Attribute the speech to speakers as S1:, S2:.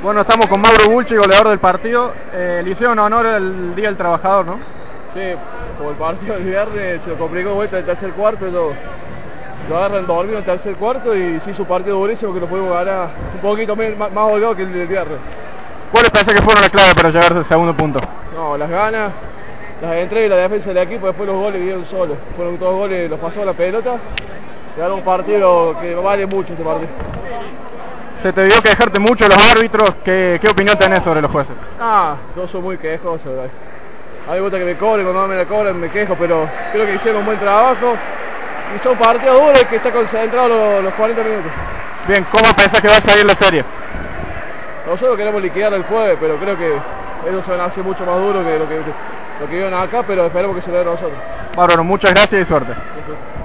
S1: Bueno, estamos con Mauro Bulchi, goleador del partido. Le hicieron honor el Día del Trabajador, ¿no?
S2: Sí, como el partido del viernes se lo complicó vuelta del tercer cuarto, lo agarran dormido en el tercer cuarto y sí, su partido durísimo que lo pudimos ganar un poquito más holgado que el del viernes.
S1: ¿Cuáles pensás que fueron la clave para llegar al segundo punto?
S2: No, las ganas, las entregas y la defensa del equipo, después los goles vinieron solos. Fueron todos goles, los pasó la pelota. Y ahora un partido que vale mucho este partido.
S1: Se te dio quejarte mucho de los árbitros. ¿Qué opinión tenés sobre los jueces?
S2: Yo soy muy quejoso. A mí me gusta que me cobren, cuando no me la cobran me quejo, pero creo que hicieron un buen trabajo. Y son partidos duros que está concentrado los 40 minutos.
S1: Bien, ¿cómo pensás que va a salir la serie?
S2: Nosotros queremos liquidar el jueves, pero creo que ellos se van a hacer mucho más duros que lo que vieron acá, pero esperemos que se lo den a nosotros.
S1: Bárbaro, muchas gracias y suerte.
S2: Eso.